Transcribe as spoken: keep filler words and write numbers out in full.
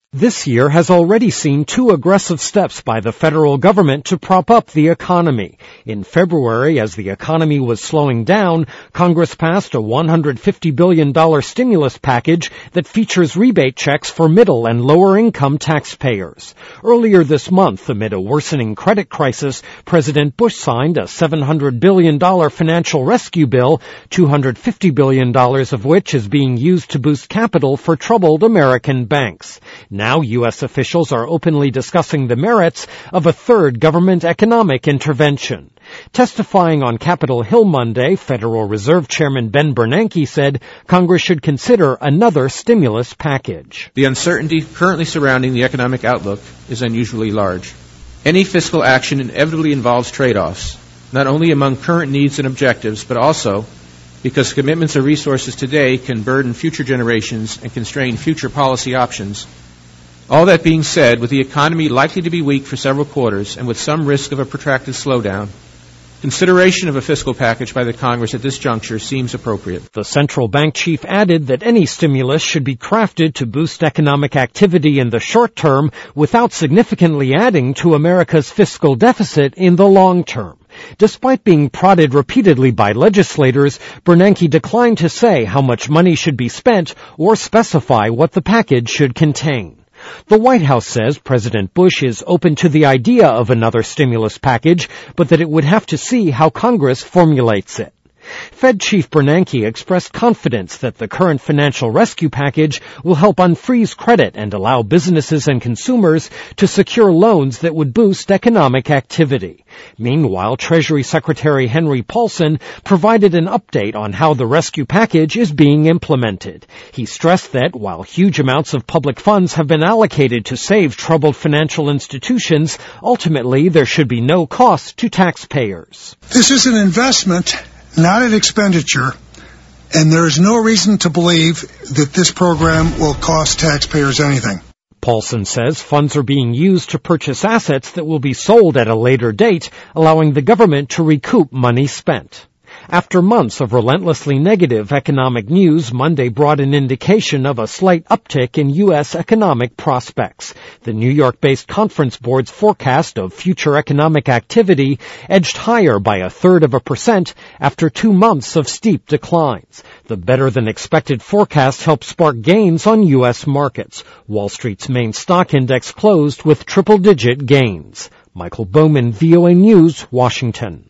This year has already seen two aggressive steps by the federal government to prop up the economy. In February, as the economy was slowing down, Congress passed a one hundred fifty billion dollars stimulus package that features rebate checks for middle and lower-income taxpayers. Earlier this month, amid a worsening credit crisis, President Bush signed a seven hundred billion dollars financial rescue bill, two hundred fifty billion dollars of which is being used to boost capital for troubled American banks. Now U S officials are openly discussing the merits of a third government economic intervention. Testifying on Capitol Hill Monday, Federal Reserve Chairman Ben Bernanke said Congress should consider another stimulus package. The uncertainty currently surrounding the economic outlook is unusually large. Any fiscal action inevitably involves trade-offs, not only among current needs and objectives, but also because commitments of resources today can burden future generations and constrain future policy options. All that being said, with the economy likely to be weak for several quarters and with some risk of a protracted slowdown, consideration of a fiscal package by the Congress at this juncture seems appropriate. The central bank chief added that any stimulus should be crafted to boost economic activity in the short term without significantly adding to America's fiscal deficit in the long term. Despite being prodded repeatedly by legislators, Bernanke declined to say how much money should be spent or specify what the package should contain. The White House says President Bush is open to the idea of another stimulus package, but that it would have to see how Congress formulates it. Fed Chief Bernanke expressed confidence that the current financial rescue package will help unfreeze credit and allow businesses and consumers to secure loans that would boost economic activity. Meanwhile, Treasury Secretary Henry Paulson provided an update on how the rescue package is being implemented. He stressed that while huge amounts of public funds have been allocated to save troubled financial institutions, ultimately there should be no cost to taxpayers. This is an investment, not an expenditure, and there is no reason to believe that this program will cost taxpayers anything. Paulson says funds are being used to purchase assets that will be sold at a later date, allowing the government to recoup money spent. After months of relentlessly negative economic news, Monday brought an indication of a slight uptick in U S economic prospects. The New York-based Conference Board's forecast of future economic activity edged higher by a third of a percent after two months of steep declines. The better-than-expected forecast helped spark gains on U S markets. Wall Street's main stock index closed with triple-digit gains. Michael Bowman, V O A News, Washington.